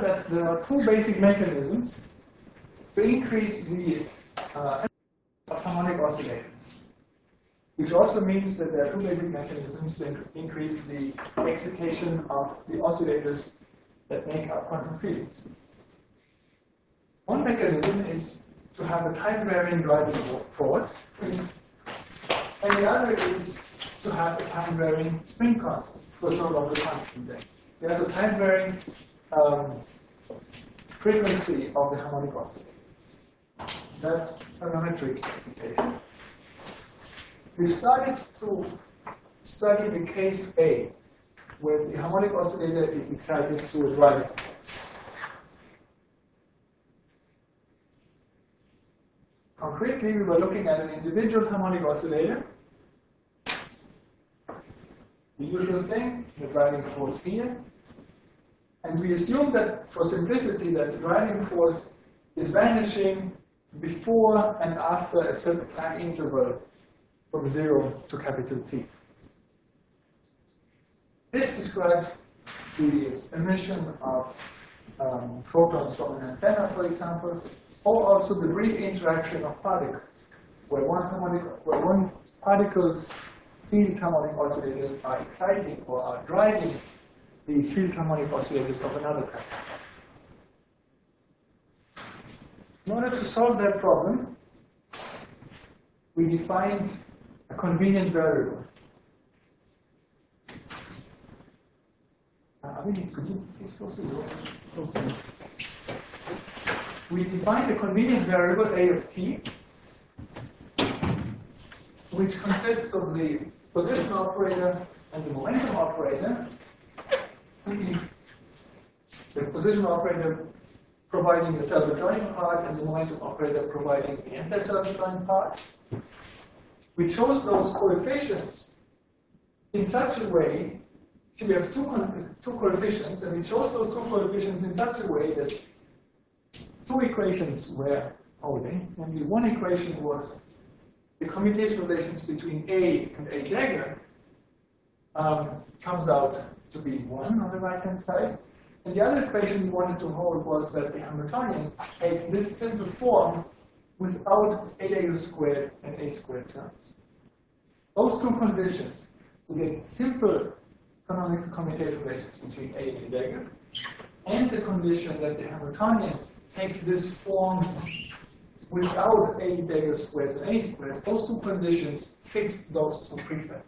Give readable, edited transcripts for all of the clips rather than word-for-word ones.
that there are two basic mechanisms to increase the of harmonic oscillators, which also means that there are two basic mechanisms to increase the excitation of the oscillators that make up quantum fields. One mechanism is to have a time-varying driving force, and the other is to have a time-varying spin constant for no longer constant length. We have a time-varying frequency of the harmonic oscillator. That's parametric excitation. We started to study the case A, where the harmonic oscillator is excited through a driving force. Concretely, we were looking at an individual harmonic oscillator. The usual thing, the driving force here. And we assume that, for simplicity, that the driving force is vanishing before and after a certain time interval from 0 to capital T. This describes the emission of photons from an antenna, for example, or also the brief interaction of particles, where one particle's field harmonic oscillators are exciting or are driving the field harmonic oscillators of another particle. In order to solve that problem, we defined a convenient variable. Could you please close the door? Okay. We defined a convenient variable A of t, which consists of the position operator and the momentum operator. The position operator providing the self-adjoining part and the momentum operator providing the anti-self-adjoining part. We chose those coefficients in such a way, so we have two coefficients, and we chose those two coefficients in such a way that two equations were holding. Namely, one equation was the commutation relations between A and A dagger comes out to be 1 on the right-hand side. And the other equation we wanted to hold was that the Hamiltonian takes this simple form without A dagger squared and A squared terms. Those two conditions, we get simple canonical commutation relations between A and A dagger, and the condition that the Hamiltonian takes this form without A dagger squares and A squares, those two conditions fixed those two prefactors.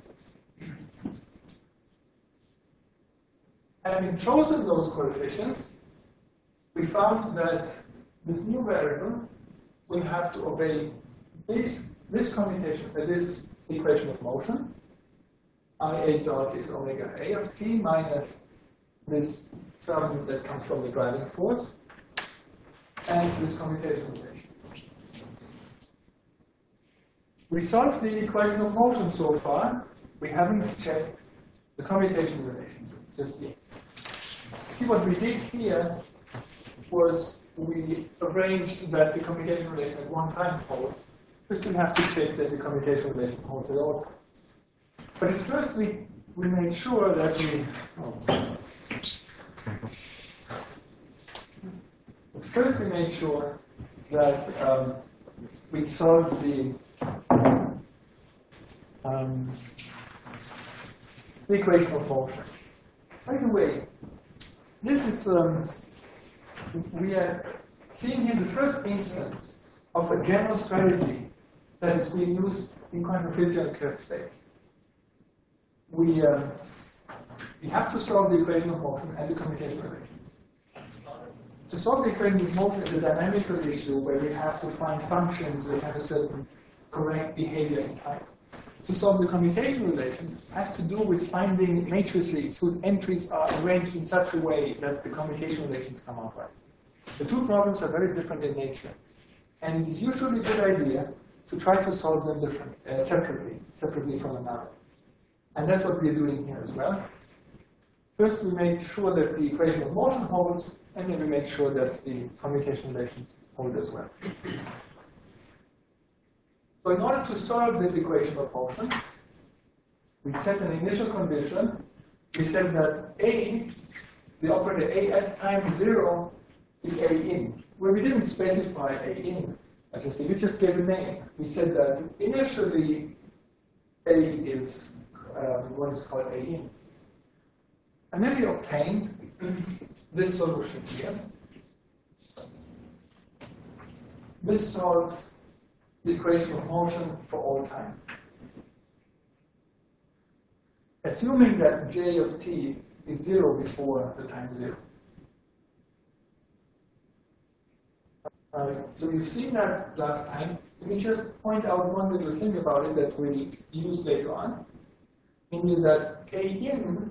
Having chosen those coefficients, we found that this new variable will have to obey this commutation, this equation of motion. IA dot is omega A of t minus this term that comes from the driving force, and this commutation relation. We solved the equation of motion so far. We haven't checked the commutation relations just yet. See, what we did here was we arranged that the commutation relation at one time holds. We still have to check that the commutation relation holds at all. But at first we made sure that we solved the equation of motion. By the way, this is we are seeing here the first instance of a general strategy that is being used in quantum field general curve space. We have to solve the equation of motion and the commutation relations. To solve the equation of motion is a dynamical issue where we have to find functions that have a certain correct behavior in time. To solve the commutation relations has to do with finding matrices whose entries are arranged in such a way that the commutation relations come out right. The two problems are very different in nature, and it is usually a good idea to try to solve them separately from another. And that's what we're doing here as well. First, we make sure that the equation of motion holds, and then we make sure that the commutation relations hold as well. So in order to solve this equation of motion, we set an initial condition. We said that A the operator A at time 0 is A in, where we didn't specify A in. We just gave a name. We said that initially A is what is called A in. And then we obtained this solution here. This solves the equation of motion for all time. Assuming that J of t is 0 before the time 0. So you've seen that last time. Let me just point out one little thing about it that we'll use later on. Namely that A in,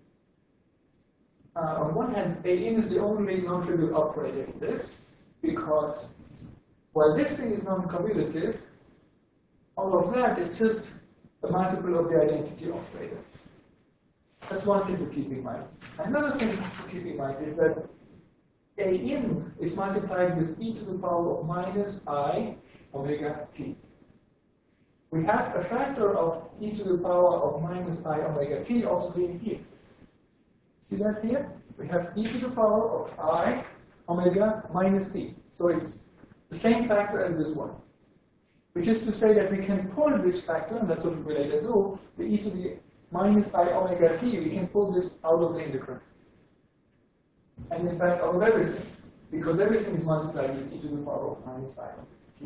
on one hand, A in is the only non-trivial operator in this, because while this thing is non-commutative, all of that is just a multiple of the identity operator. That's one thing to keep in mind. Another thing to keep in mind is that A in is multiplied with e to the power of minus I omega t. We have a factor of e to the power of minus I omega t also in here. See that here? We have e to the power of I omega minus t. So it's the same factor as this one. Which is to say that we can pull this factor, and that's what we later do, the e to the minus I omega t, we can pull this out of the integrand. And in fact, out of everything, because everything is multiplied with e to the power of minus I omega t.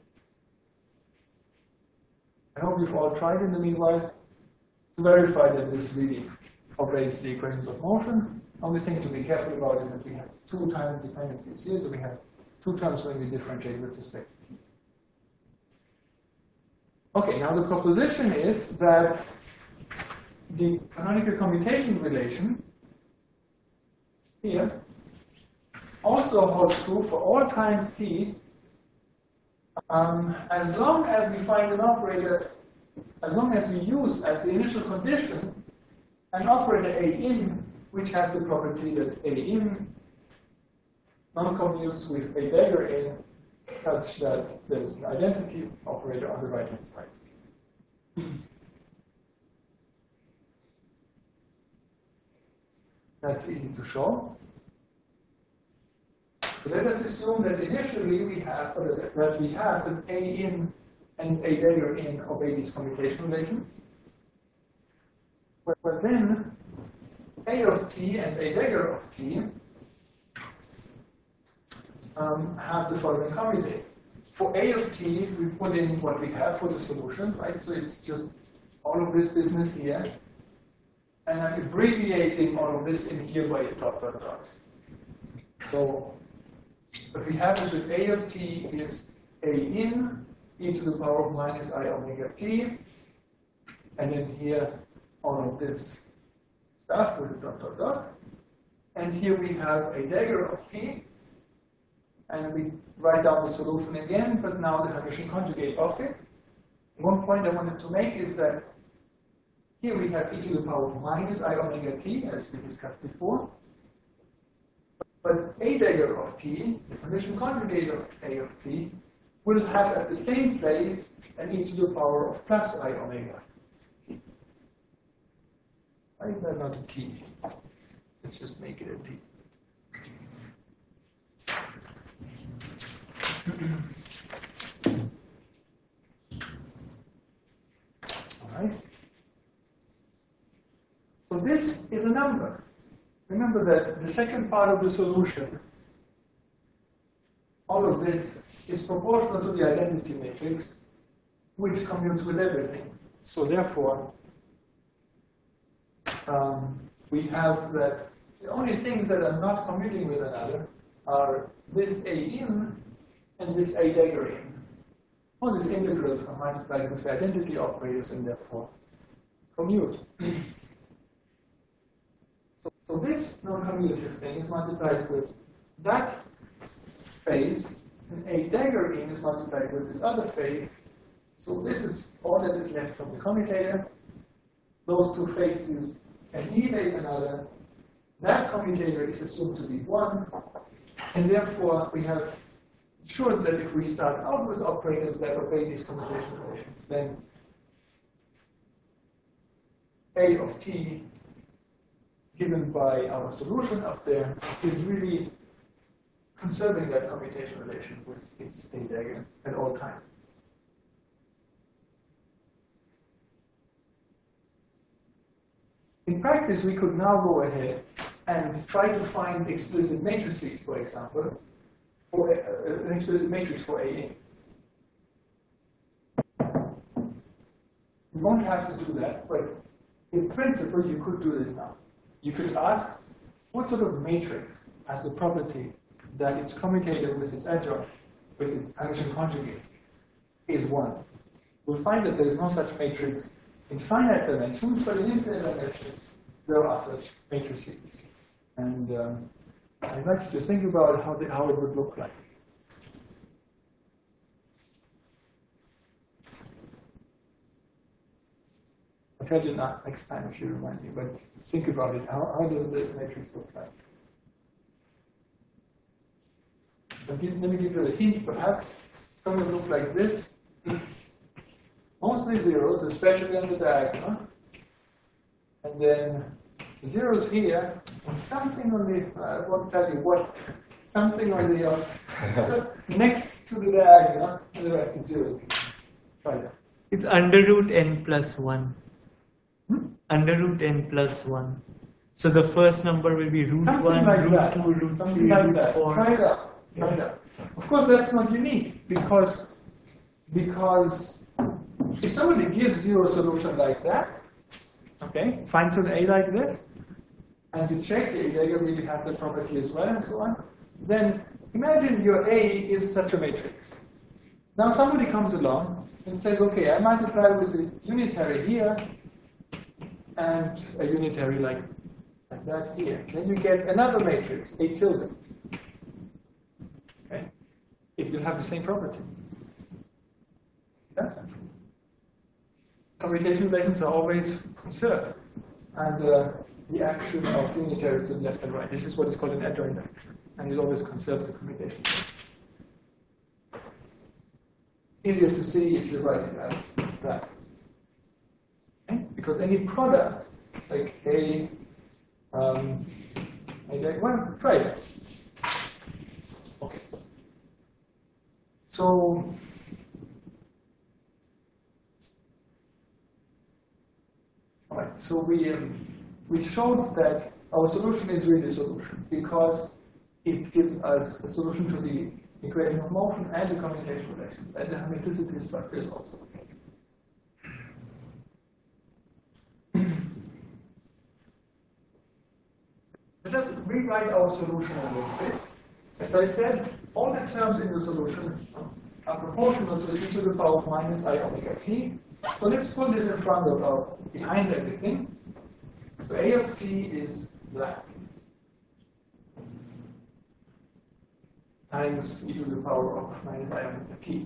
I hope you've all tried in the meanwhile to verify that this really obeys the equations of motion. Only thing to be careful about is that we have two time dependencies here, so we have two terms when we differentiate with respect to t. Okay, now the proposition is that the canonical commutation relation here also holds true for all times t, as long as we find an operator, as long as we use as the initial condition an operator A in, which has the property that A in non-commutes with A dagger in, such that there's an identity operator on the right-hand side. That's easy to show. So let us assume that initially we have an A in and A dagger in obey these commutation relations. But then A of t and A dagger of t have the following commutate. For A of t, we put in what we have for the solution, right? So it's just all of this business here. And I'm abbreviating all of this in here by a dot, dot, dot. So what we have is that A of t is A in e to the power of minus I omega t. And then here, all of this stuff with a dot, dot, dot. And here we have A dagger of t. And we write down the solution again, but now the Hermitian conjugate of it. One point I wanted to make is that here we have e to the power of minus I omega t, as we discussed before. But A dagger of t, the Hermitian conjugate of A of t, will have at the same place an e to the power of plus I omega t. Why is that not a t? Let's just make it a t. All right. So this is a number. Remember that the second part of the solution, all of this is proportional to the identity matrix, which commutes with everything. So therefore, we have that the only things that are not commuting with another are this A in and this A dagger in. All these integrals are multiplied with the identity operators and therefore commute. So this non-commutative thing is multiplied with that phase, and A dagger in is multiplied with this other phase. So this is all that is left from the commutator. Those two phases annihilate another. That commutator is assumed to be 1, and therefore we have ensured that if we start out with operators that obey these commutation relations, then A of t given by our solution up there is really conserving that commutation relation with its A-Dagger at all times. In practice, we could now go ahead and try to find explicit matrices, for example, for an explicit matrix for A. You won't have to do that, but in principle, you could do this now. You could ask, what sort of matrix has the property that it's commutated with its adjoint, with its addition conjugate, is 1. We'll find that there is no such matrix in finite dimensions, but in infinite dimensions, there are such matrices. And I'd like you to think about how it would look like. I'll tell you next time if you remind me, but think about it. How does the matrix look like? Let me give you a hint, perhaps. It's going to look like this. Mostly zeros, especially on the diagonal. And then zeros here, and something on the, I won't tell you what, something on the, just next to the diagonal, and the rest is zeros. Try that. It's under root n plus 1. Under root n plus 1. So the first number will be root something 1, like root that. 2, root something 3, like root that. 4. Try it out. Try it out. Of course, that's not unique, because if somebody gives you a solution like that, okay, finds an A like this, and you check the A-Dagger really has that property as well, and so on, then imagine your A is such a matrix. Now somebody comes along and says, okay, I multiply with a unitary here, and a unitary like that here. Then you get another matrix, A tilde. Okay? If you have the same property. Yeah? Commutation relations are always conserved. And the action of unitaries to the left and right. This is what is called an adjoint action. And it always conserves the commutation. Easier to see if you write it as that. Okay? Because any product, like A, well, try it. Okay. So, all right. So we showed that our solution is really a solution because it gives us a solution to the equation of motion and the commutation relation, and the hermeticity structure is also okay. Let us rewrite our solution a little bit. As I said, all the terms in the solution are proportional to e to the power of minus I omega t. So let's put this in front of behind everything. So A of t is that times e to the power of minus I omega t.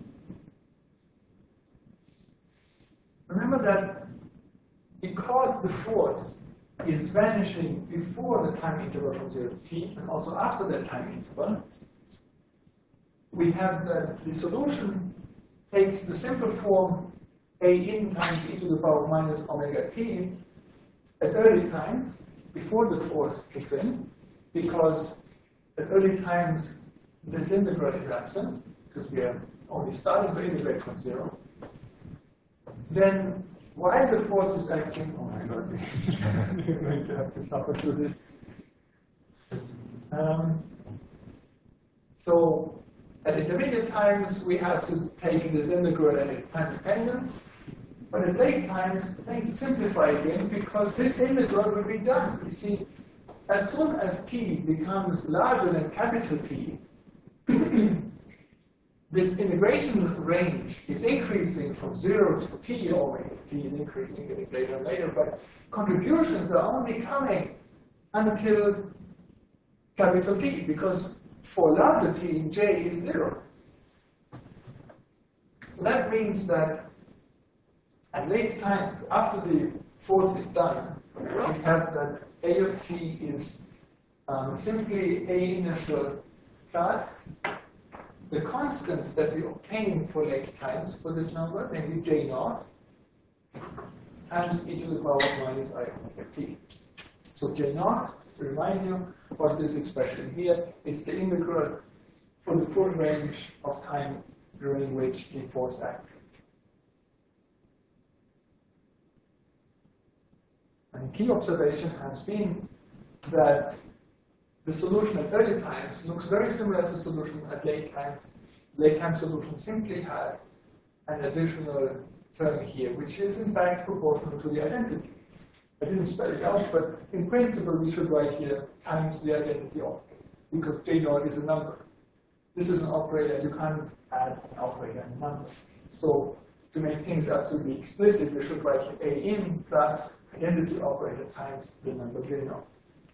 Remember that because the force is vanishing before the time interval from 0 to t, and also after that time interval, we have that the solution takes the simple form A in times e to the power of minus omega t at early times, before the force kicks in, because at early times this integral is absent, because we are only starting to integrate from 0. Then while the force is acting, oh my god, you're going to have to suffer through this. So at intermediate times, we have to take this integral and its time dependence. But at late times, things simplify again because this integral will be done. You see, as soon as t becomes larger than capital T, this integration range is increasing from 0 to t, or t is increasing, getting later and later, but contributions are only coming until capital T, because for larger t, j is 0. So that means that at late times, after the force is done, we have that A of t is simply A initial plus the constant that we obtain for late times for this number, namely J0, times e to the power of minus I omega t. So J naught, to remind you, was this expression here. It's the integral for the full range of time during which the force acts. And the key observation has been that the solution at early times looks very similar to the solution at late times. Late time solution simply has an additional term here, which is in fact proportional to the identity. I didn't spell it out, but in principle we should write here times the identity operator, because J naught is a number. This is an operator, you can't add an operator and a number. So to make things absolutely explicit, we should write A in plus identity operator times the number J naught.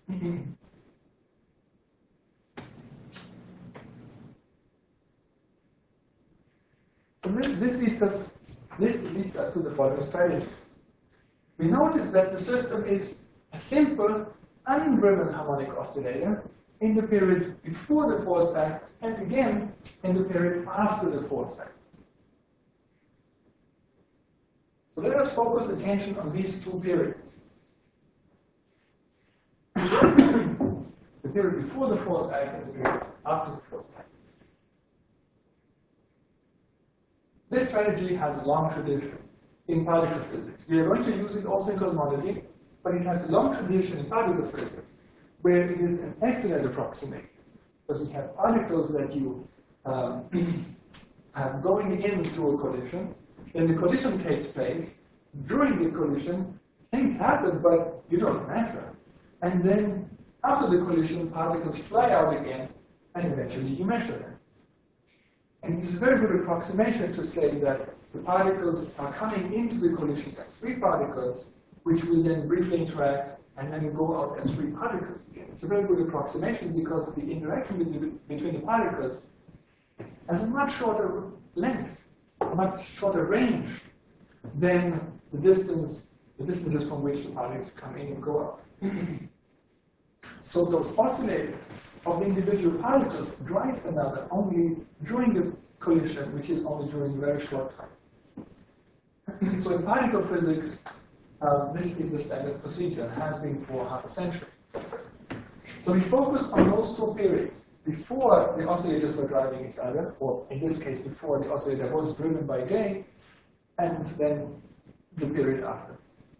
So this leads us to the following strategy. We notice that the system is a simple, undriven harmonic oscillator in the period before the force acts, and again in the period after the force acts. So let us focus attention on these two periods. The period before the force acts and the period after the force acts. This strategy has a long tradition in particle physics. We are going to use it also in cosmology, but it has a long tradition in particle physics, where it is an excellent approximation, because you have particles that you have going into a collision, then the collision takes place. During the collision, things happen, but you don't measure. And then after the collision, particles fly out again, and eventually you measure them. And it's a very good approximation to say that the particles are coming into the collision as free particles, which will then briefly interact and then go out as free particles again. It's a very good approximation because the interaction between the particles has a much shorter length, a much shorter range than the distances from which the particles come in and go out. So those oscillators of the individual particles drive another only during the collision, which is only during a very short time. So in particle physics, this is the standard procedure, has been for half a century. So we focus on those two periods, before the oscillators were driving each other, or in this case, before the oscillator was driven by J, and then the period after.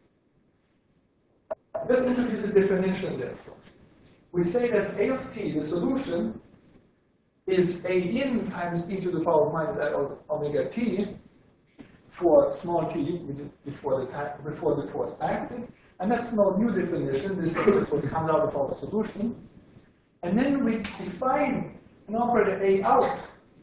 Let's introduce a definition therefore. We say that A of t, the solution, is A in times e to the power of minus I omega t for small t, before the force acted. And that's no new definition. This is what comes out of our solution. And then we define an operator A out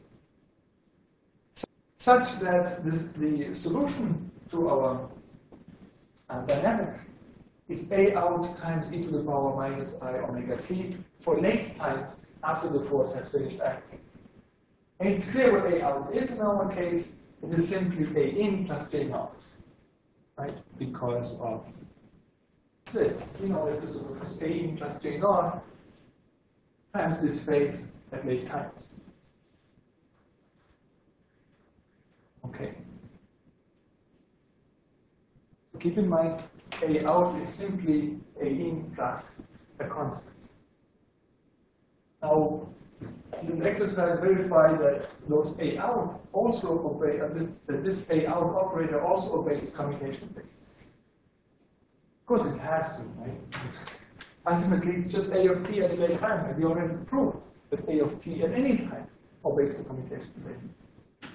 such that the solution to our dynamics is A out times e to the power minus I omega t for late times after the force has finished acting. And it's clear what A out is in our case. It is simply A in plus J naught, right? Because of this. We know that the solution is A in plus J naught times this phase at late times. Okay. So keep in mind, A out is simply A in plus a constant. Now, in the exercise, verify that those A out also obey, that this A out operator also obeys commutation phase. Of course, it has to, right? Ultimately, it's just A of t at a late time, and we already proved that A of t at any time obeys the commutation phase.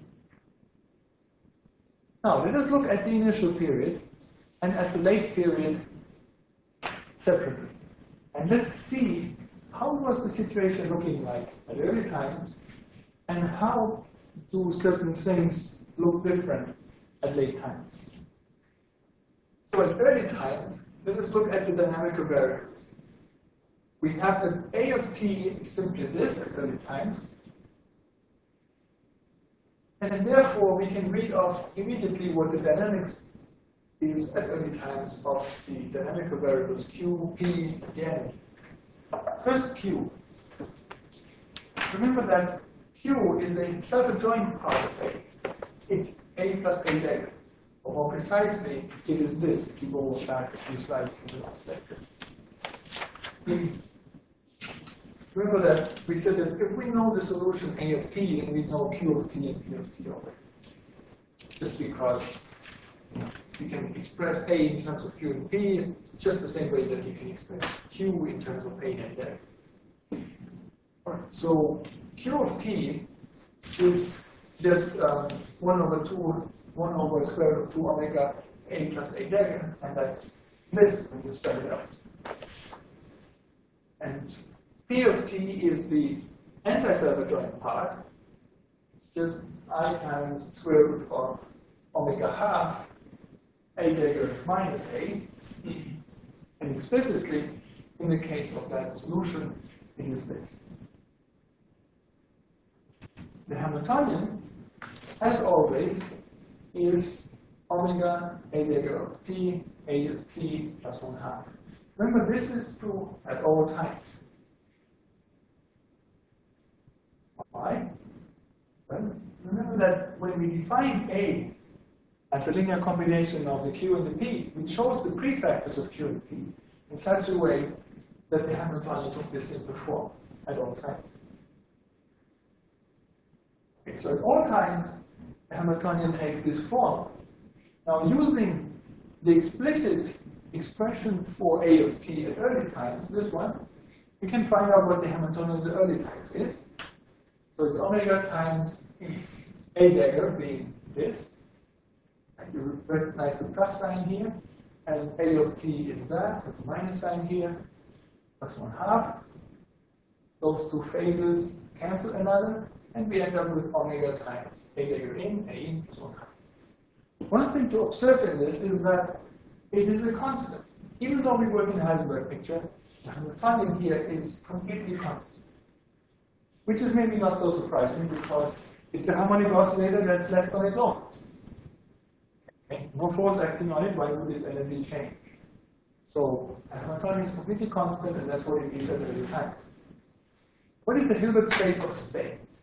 Now, let us look at the initial period and at the late period separately. And let's see how was the situation looking like at early times, and how do certain things look different at late times. So at early times, let us look at the dynamical variables. We have that A of t is simply this at early times, and therefore we can read off immediately what the dynamics is at early times of the dynamical variables Q, P, and the energy. First, Q. Remember that Q is the self-adjoint part of A. It's A plus A delta. Or more precisely, it is this, if you go back a few slides in the last lecture. remember that we said that if we know the solution A of t, then we know Q of t and P of t already. Just because you can express A in terms of Q and P, just the same way that you can express Q in terms of A and F. Alright, so Q of t is just 1 over square root of 2 omega A plus A dagger, and that's this when you start it out. And P of t is the anti-self-adjoint part. It's just I times square root of omega half A dagger minus A. And explicitly, in the case of that solution, it is this. The Hamiltonian, as always, is omega A dagger of t, A of t plus 1/2. Remember, this is true at all times. Why? Well, remember that when we define A as a linear combination of the Q and the P, we chose the prefactors of Q and P in such a way that the Hamiltonian took this simple form at all times. Okay, so at all times, the Hamiltonian takes this form. Now, using the explicit expression for A of t at early times, this one, we can find out what the Hamiltonian at the early times is. So it's omega times A dagger being this. And you recognize the plus sign here. And A of t is that, with the minus sign here, plus 1/2. Those two phases cancel another, and we end up with omega times A dagger in plus 1/2. One thing to observe in this is that it is a constant. Even though we work in Heisenberg picture, the Hamiltonian here is completely constant. Which is maybe not so surprising because it's a harmonic oscillator that's left on its own. Okay? No force acting on it, why would its energy change? So the Hamiltonian is completely constant, and that's what it is at early times. What is the Hilbert space of states?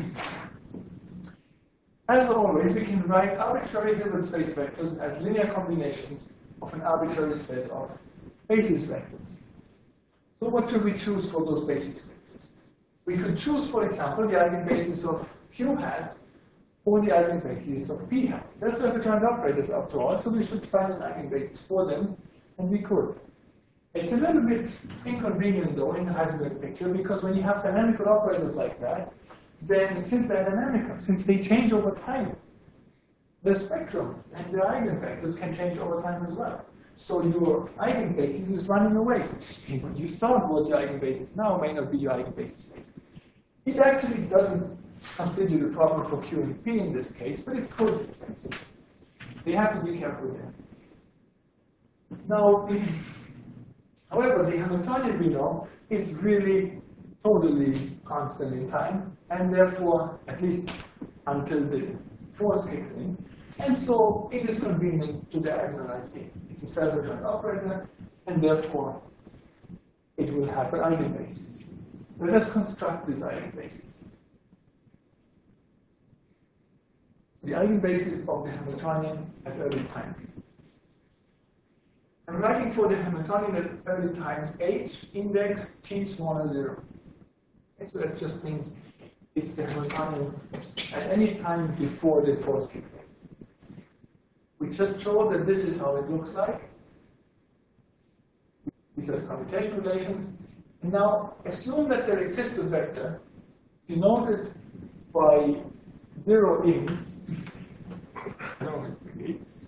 As always, we can write arbitrary Hilbert space vectors as linear combinations of an arbitrary set of basis vectors. So what should we choose for those basis vectors? We could choose, for example, the eigenbasis of Q hat or the eigenbasis of P hat. They're self-adjoint operators after all, so we should find an eigenbasis for them, and we could. It's a little bit inconvenient, though, in the Heisenberg picture, because when you have dynamical operators like that, then since they're dynamical, since they change over time, the spectrum and the eigenvectors can change over time as well. So your eigenbasis is running away. So what you thought was your eigenbasis now may not be your eigenbasis later. It actually doesn't consider the problem for Q and P in this case, but it could. So you have to be careful there. Now, however, the Hamiltonian we know is really totally constant in time, and therefore, at least until the force kicks in. And so it is convenient to diagonalize it. It's a self-adjoint operator, and therefore it will have an eigenbasis. Let us construct this eigenbasis. The eigenbasis of the Hamiltonian at early times. I'm writing for the Hamiltonian at early times h index t smaller 0. Okay, so that just means it's the Hamiltonian at any time before the force kicks in. We just showed that this is how it looks like. These are the commutation relations. And now assume that there exists a vector denoted by 0 in. No, Mr. Gates.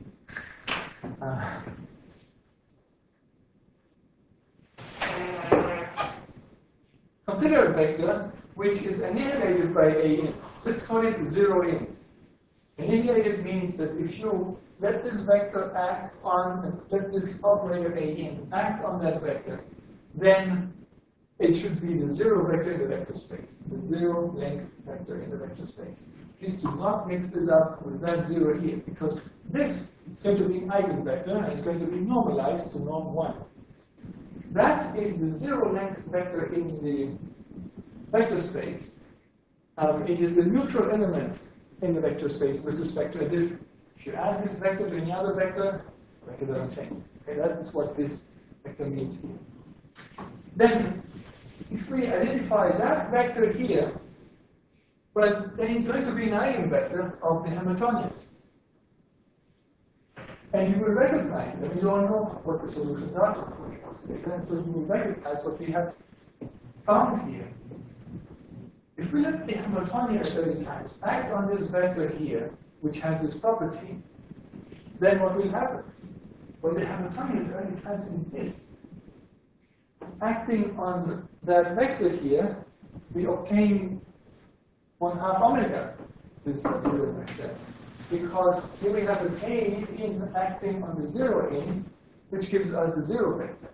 Consider a vector which is annihilated by A in. Let's call it 0 in. Annihilated means that if you let this vector act on, let this operator A in act on that vector, then it should be the 0 vector in the vector space, the 0 length vector in the vector space. Please do not mix this up with that 0 here, because this is going to be an eigenvector and it's going to be normalized to norm 1. That is the 0 length vector in the vector space. It is the neutral element in the vector space with respect to addition. If you add this vector to any other vector, the vector doesn't change. Okay, that is what this vector means here. then if we identify that vector here, well, then it's going to be an eigenvector of the Hamiltonian. And you will recognize that we don't know what the solutions are to the Fourier oscillator, and so you will recognize what we have found here. If we let the Hamiltonian at early times act on this vector here, which has this property, then what will happen? Well, the Hamiltonian at early times is this. Acting on that vector here, we obtain 1/2 omega, this zero vector. Because here we have an A in acting on the 0 in, which gives us the 0 vector.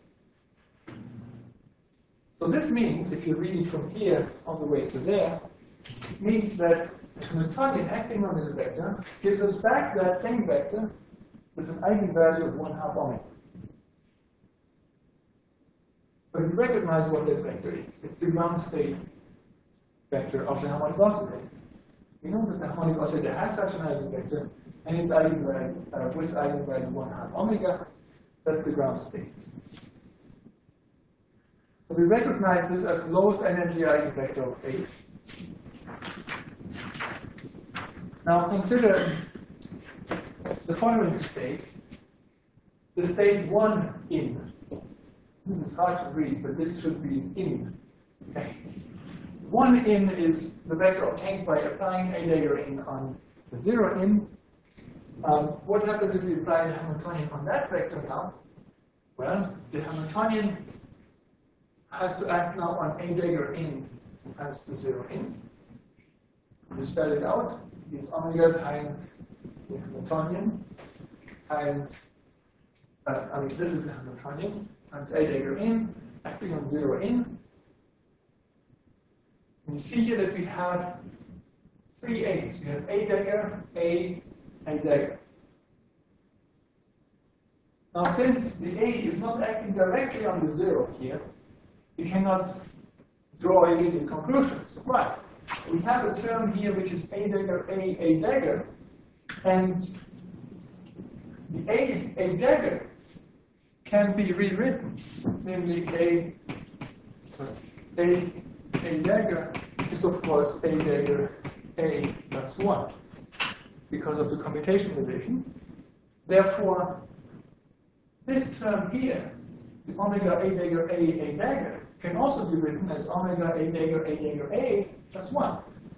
So this means, if you read it from here all the way to there, it means that the Hamiltonian acting on this vector gives us back that same vector with an eigenvalue of 1/2 omega. But we recognize what that vector is. It's the ground state vector of the harmonic oscillator. We know that the harmonic oscillator has such an eigenvector, and its eigenvalue with eigenvalue 1/2 omega. That's the ground state. So we recognize this as lowest energy eigenvector of H. Now consider the following state, the state 1 in. It's hard to read, but this should be in. Okay. 1 in is the vector obtained by applying a dagger in on the 0 in. What happens if we apply the Hamiltonian on that vector now? Well, the Hamiltonian has to act now on a dagger in times the 0 in. We spell it out. It's omega times the Hamiltonian times, this is the Hamiltonian times a dagger in, acting on 0 in. And you see here that we have 3 A's. We have a dagger, a dagger. Now, since the A is not acting directly on the 0 here, we cannot draw immediate conclusions. Why? We have a term here which is a dagger, a dagger, and the a dagger can be rewritten, namely a dagger is of course a dagger a plus 1 because of the commutation relation. Therefore, this term here, the omega a dagger a dagger, can also be written as omega a dagger a plus 1.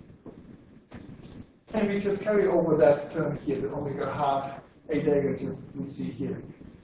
And we just carry over that term here, the omega half a dagger, just we see here.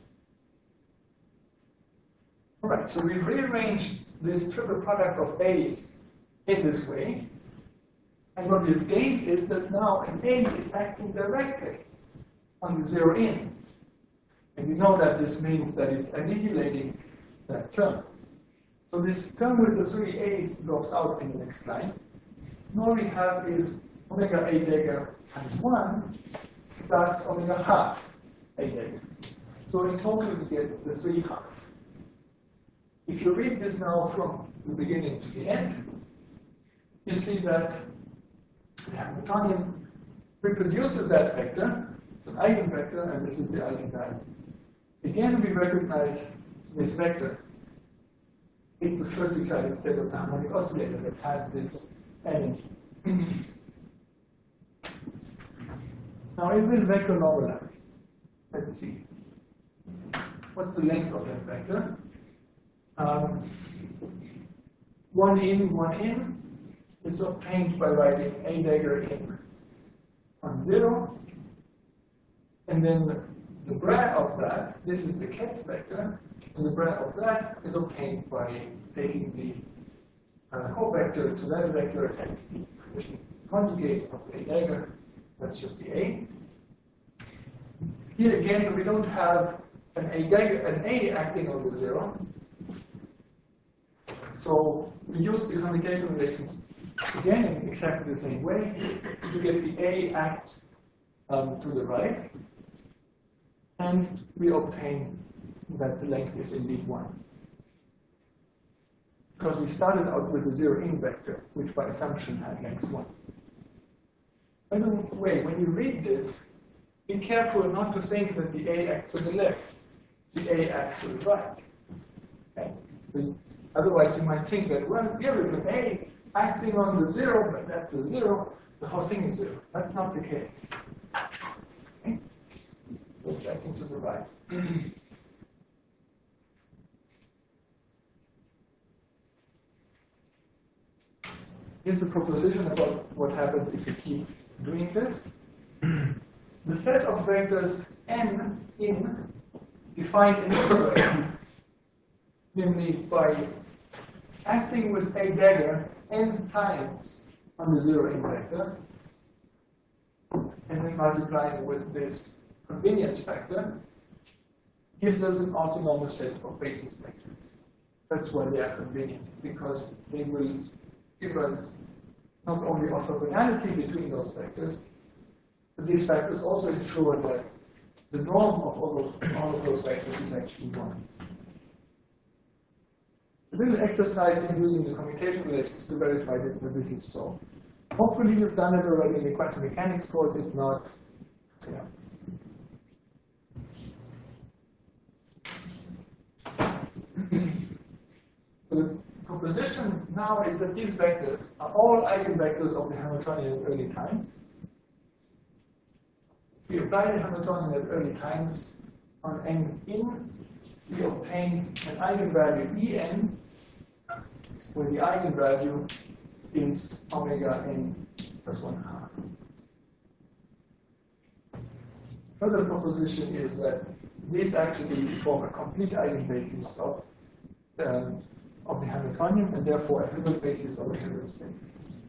All right, so we've rearranged this triple product of A's in this way. And what we've gained is that now an A is acting directly on the 0 in. And we know that this means that it's annihilating that term. So this term with the 3 A's drops out in the next line. And all we have is omega a dagger times 1 plus omega half a dagger. So in total we get the 3 half. If you read this now from the beginning to the end, you see that the Hamiltonian reproduces that vector. It's an eigenvector, and this is the eigenvalue. Again, we recognize this vector. It's the first excited state of the harmonic oscillator that has this energy. Now, is this vector normalized? Let's see. What's the length of that vector? 1 in is obtained by writing a dagger in on 0. And then the bra of that, this is the ket vector, and the bra of that is obtained by taking the covector to that vector times the conjugate of a dagger. That's just the A. Here again, we don't have an A acting on the 0. So we use the commutation relations again in exactly the same way to get the A act to the right. And we obtain that the length is indeed 1. Because we started out with the 0 in vector, which by assumption had length 1. By the way, when you read this, be careful not to think that the A acts to the left, the A acts to the right. Okay? Otherwise, you might think that, well, here we have A acting on the 0, but that's a 0, the whole thing is 0. That's not the case. Okay? So checking to the right. Here's a proposition about what happens if you keep doing this. The set of vectors n in defined in this way, namely by acting with a dagger n times on the 0 in vector, and then multiplying with this convenience factor, gives us an orthonormal set of basis vectors. That's why they are convenient, because they will give us not only orthogonality between those vectors, but these factors also ensure that the norm of all of those vectors is actually 1. A little exercise in using the commutation relations to verify that this is so. Hopefully you've done it already in the quantum mechanics course. If not, yeah. So the proposition now is that these vectors are all eigenvectors of the Hamiltonian at early times. If we apply the Hamiltonian at early times on n in, we obtain an eigenvalue En, where the eigenvalue is omega n plus 1/2. Further proposition is that these actually form a complete eigenbasis of the Hamiltonian, and therefore a Hilbert basis of a Hilbert space.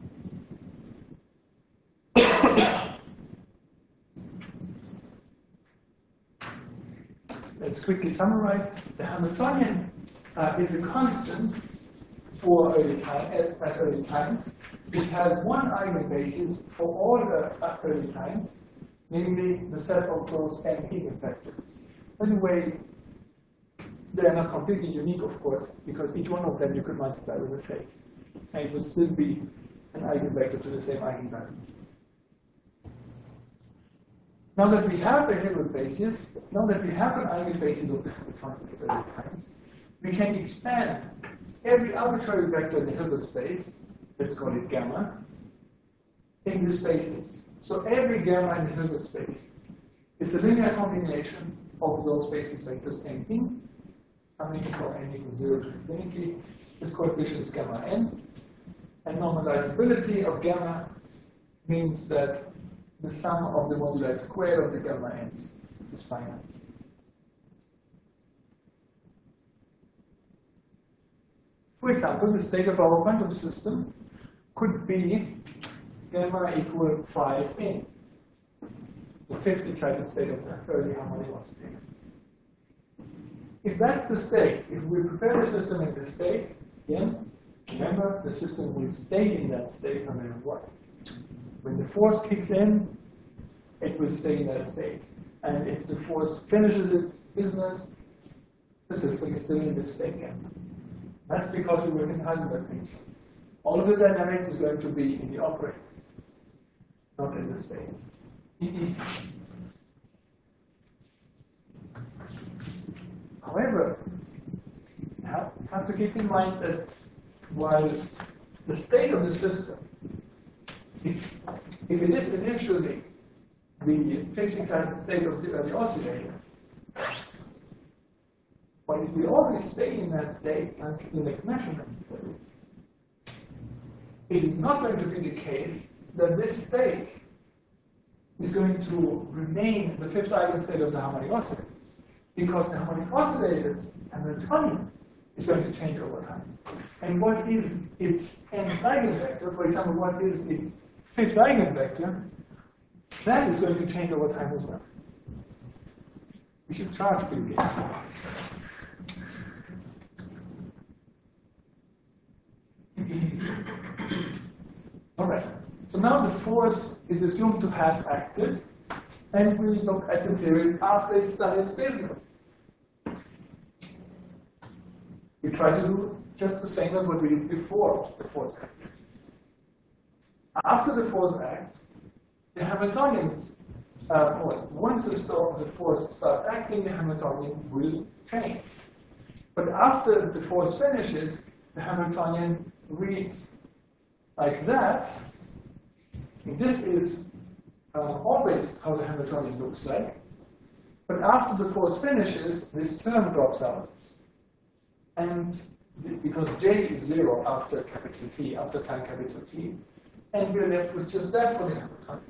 Let's quickly summarize. The Hamiltonian is a constant for at early times. It has one eigenbasis for all the early times, namely the set of those n eigenvectors. Anyway, they are not completely unique, of course, because each one of them you could multiply with a phase, and it would still be an eigenvector to the same eigenvalue. Now that we have a Hilbert basis, now that we have an eigenbasis of the Hamiltonian at early times, we can expand every arbitrary vector in the Hilbert space, let's call it gamma, in the spaces. So every gamma in the Hilbert space is a linear combination of those basis vectors n in, summing for n equals 0 to infinity. This coefficient is gamma n. And normalizability of gamma means that the sum of the moduli squared of the gamma n's is finite. For example, the state of our quantum system could be gamma equal 5 in, the fifth excited state of the early harmonic oscillator. If that's the state, if we prepare the system in this state, again, remember the system will stay in that state no matter what. When the force kicks in, it will stay in that state. And if the force finishes its business, the system is still in this state again. That's because we work in Heisenberg picture. All of the dynamics is going to be in the operators, not in the states. However, you have to keep in mind that while the state of the system, if it is initially the fixed excited state of the oscillator, but if we always stay in that state until the next measurement, it is not going to be the case that this state is going to remain the fifth eigenstate of the harmonic oscillator, because the harmonic oscillator's Hamiltonian is going to change over time. And what is its nth eigenvector, for example, what is its fifth eigenvector, that is going to change over time as well. We should charge Bill Gates. All right. So now the force is assumed to have acted, and we look at the period after it's done its business. We try to do just the same as what we did before the force act. After the force acts, the Hamiltonian, once the force starts acting, the Hamiltonian will change. But after the force finishes, the Hamiltonian reads like that. And this is always how the Hamiltonian looks like. But after the force finishes, this term drops out. And because J is 0 after capital T, after time capital T, and we're left with just that for the Hamiltonian.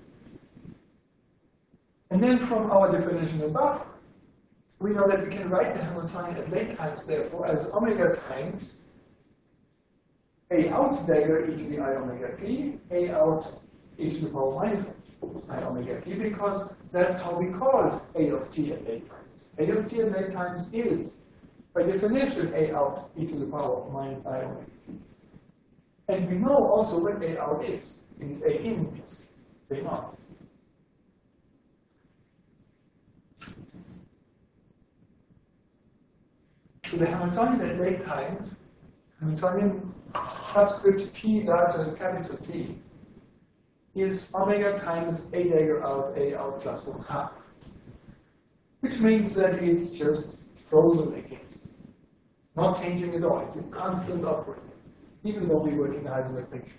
And then from our definition above, we know that we can write the Hamiltonian at late times, therefore, as omega times A out dagger e to the I omega t, A out e to the power minus I omega t, because that's how we call A of t at late times. A of t at late times is, by definition, A out e to the power minus I omega t. And we know also what A out is. It is A in is A not. So the Hamiltonian at late times, Hamiltonian subscript T larger than capital T, is omega times A dagger out, A out plus 1/2. Which means that it's just frozen again. It's not changing at all. It's a constant operator, even though we work in the Heisenberg picture.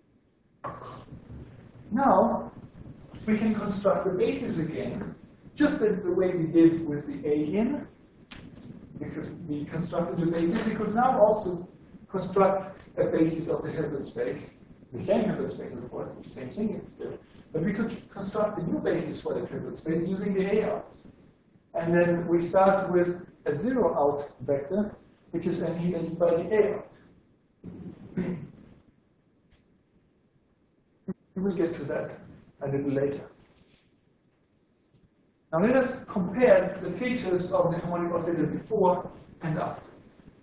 Now, we can construct the basis again, just the way we did with the A in, because we constructed the basis. We could now also construct a basis of the Hilbert space. The same Hilbert space, of course, the same thing is still. But we could construct a new basis for the Hilbert space using the A outs. And then we start with a 0 out vector, which is annihilated by the A out. We'll get to that a little later. Now let us compare the features of the harmonic oscillator before and after.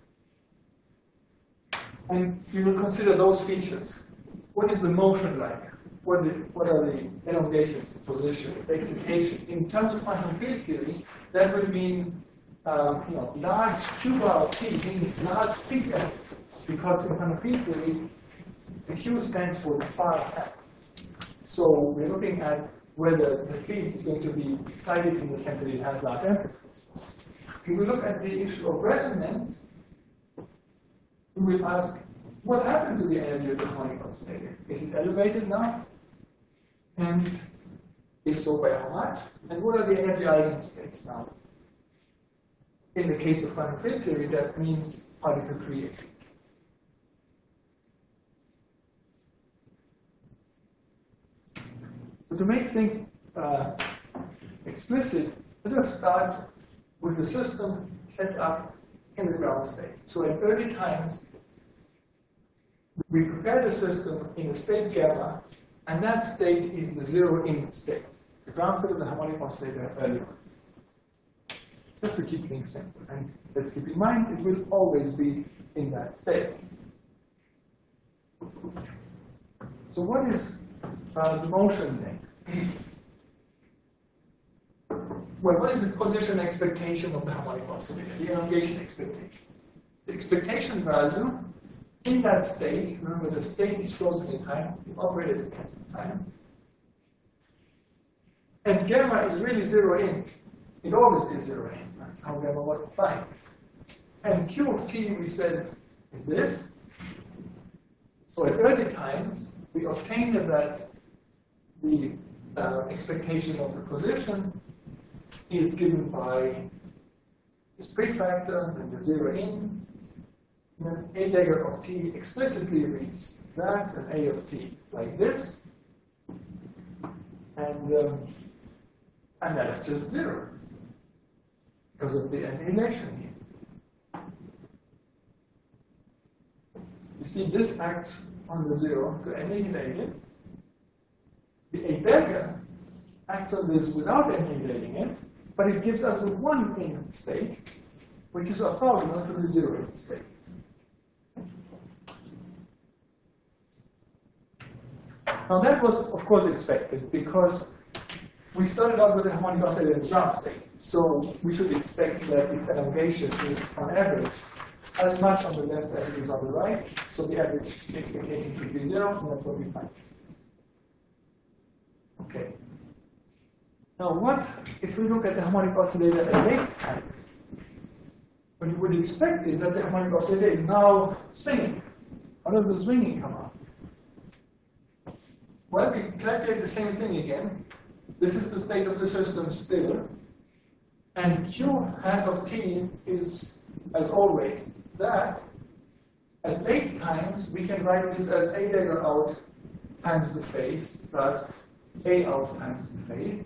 And we will consider those features. What is the motion like? What are the elongations, positions, the excitation? In terms of quantum field theory, that would mean large Q bar T means large peak amplitudes, because in quantum field theory, the Q stands for the far end. So we're looking at whether the field is going to be excited in the sense that it has large amplitudes. If we look at the issue of resonance, we will ask, what happened to the energy of the harmonic oscillator? Is it elevated now? And if so, by how much? And what are the energy eigenstates now? In the case of quantum field theory, that means particle creation. So to make things explicit, let us start with the system set up in the ground state. So in early times, we prepare the system in a state gamma, and that state is the zero-in state. The ground state of the harmonic oscillator early on. Just to keep things simple. And let's keep in mind, it will always be in that state. So what is the motion then? Well, what is the position expectation of the harmonic oscillator? The elongation expectation. The expectation value in that state, remember the state is frozen in time, it operated in constant time. And gamma is really zero in. It always is zero in. That's how gamma was defined. And Q of t, we said, is this. So at early times, we obtained that the expectation of the position is given by this prefactor and the zero in. And then A dagger of t explicitly reads that, and A of t like this. And that is just zero because of the annihilation here. You see, this acts on the zero to annihilate it. The A dagger acts on this without annihilating it, but it gives us a 1 in state, which is orthogonal to the 0 in state. Now that was, of course, expected because we started out with a harmonic oscillator in ground state. So we should expect that its elongation is, on average, as much on the left as it is on the right. So the average expectation should be 0, and that's what we find. Okay. Now what if we look at the harmonic oscillator at late times? what you would expect is that the harmonic oscillator is now swinging. How does the swinging come out? Well, we calculate the same thing again. This is the state of the system still. And Q hat of t is, as always, that at late times we can write this as A dagger out times the phase plus A out times the phase.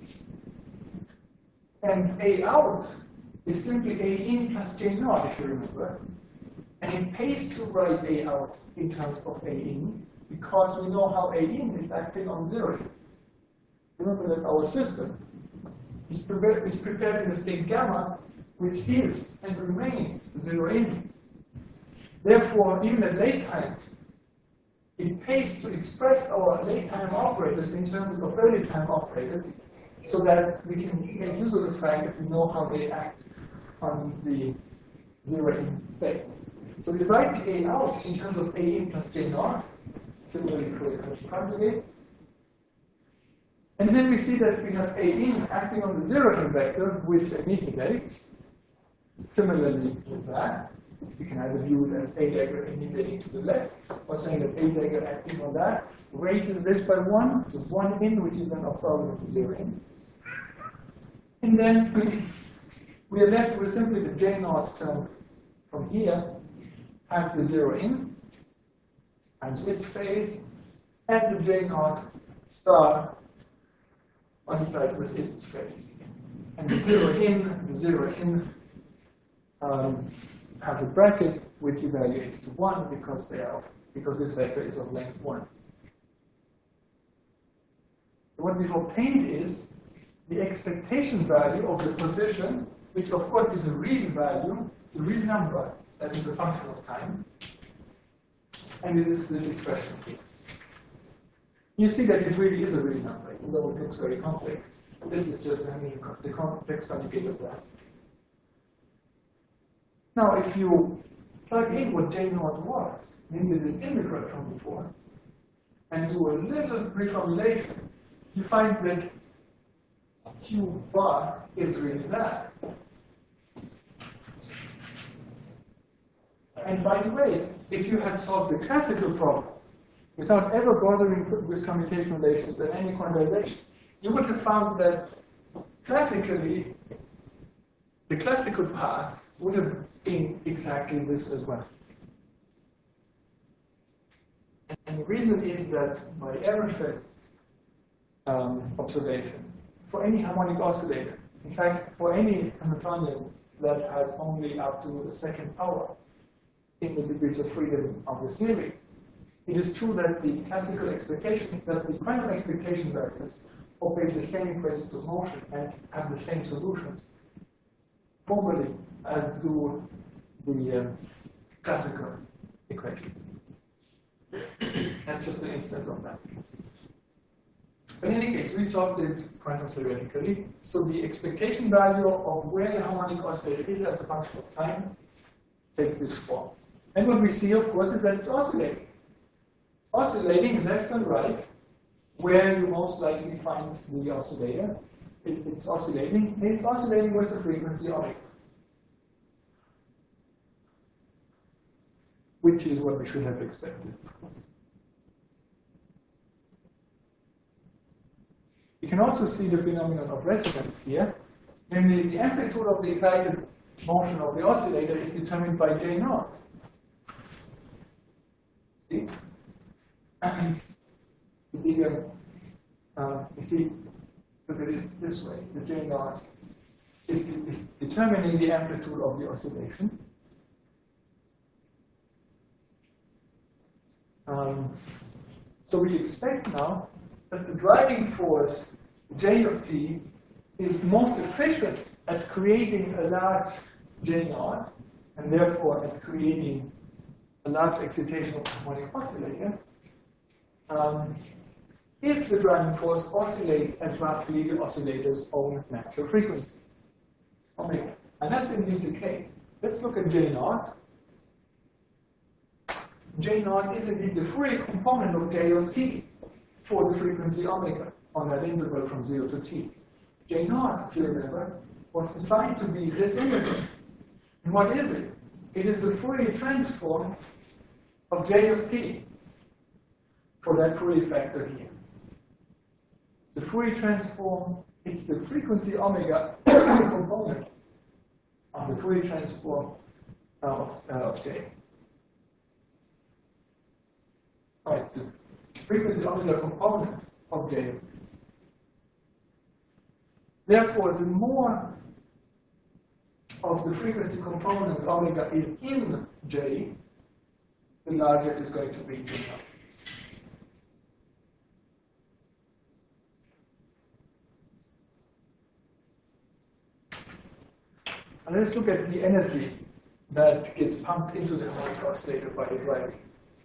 And A out is simply A in plus J naught, if you remember. And it pays to write A out in terms of A in, because we know how A in is acting on zero. Remember that our system is prepared in the state gamma, which is and remains zero in. Therefore, even at late times, it pays to express our late time operators in terms of early time operators, so that we can make use of the fact that we know how they act on the zero in state. So we write the A out in terms of A in plus J naught, similarly for the Cauchy conjugate. And then we see that we have A in acting on the zero in vector with annihilates. Similarly with that, we can either view it as A dagger annihilating to the left, or saying that A dagger acting on that raises this by 1 to 1 in, which is an orthogonal to 0 in. And then we are left with simply the J naught term from here times the 0 in times its phase, and the J naught star multiplied with its phase. And the 0 in have a bracket which evaluates to 1 because this vector is of length 1. So what we've obtained is the expectation value of the position, which of course is a real value, it's a real number that is a function of time, and it is this expression here. You see that it really is a real number, even though it looks very complex. This is just the complex conjugate of that. Now, if you plug in what J naught was, namely this integral from before, and do a little reformulation, you find that Q bar is really that. And by the way, if you had solved the classical problem without ever bothering with commutation relations and any quantization, you would have found that classically, the classical path would have been exactly this as well. And the reason is that by Ehrenfeld's observation, for any harmonic oscillator, in fact, for any Hamiltonian that has only up to the second power in the degrees of freedom of the theory, it is true that the classical expectation is that the quantum expectation values obey the same equations of motion and have the same solutions formally as do the classical equations. That's just an instance of that. But in any case, we solved it quantum theoretically. So the expectation value of where the harmonic oscillator is as a function of time takes this form. And what we see, of course, is that it's oscillating. Oscillating left and right, where you most likely find the oscillator. It's oscillating, and it's oscillating with the frequency omega, which is what we should have expected. You can also see the phenomenon of resonance here. Namely, the amplitude of the excited motion of the oscillator is determined by J naught. See? The bigger, you see, look at it this way. The J naught is determining the amplitude of the oscillation. So we expect now that the driving force, J of t, is most efficient at creating a large J naught, and therefore at creating a large excitation of the harmonic oscillator, if the driving force oscillates at roughly the oscillator's own natural frequency, omega. And that's indeed the case. Let's look at J naught. J naught is indeed the Fourier component of J of t for the frequency omega on that interval from 0 to t. J naught, if you remember, was defined to be this integral. And what is it? It is the Fourier transform of j of t for that Fourier factor here. The Fourier transform, it's the frequency omega component of the Fourier transform of j. Right, the frequency omega component of j. Therefore, the more of the frequency component omega is in j, the larger it is going to be j naught. And let's look at the energy that gets pumped into the harmonic oscillator by the driving.